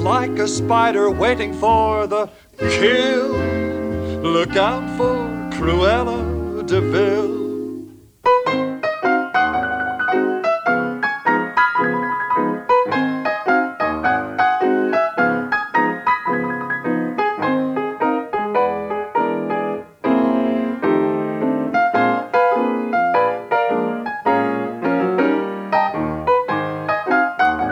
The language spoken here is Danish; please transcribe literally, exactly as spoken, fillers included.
like a spider waiting for the kill. Look out for Cruella de Vil.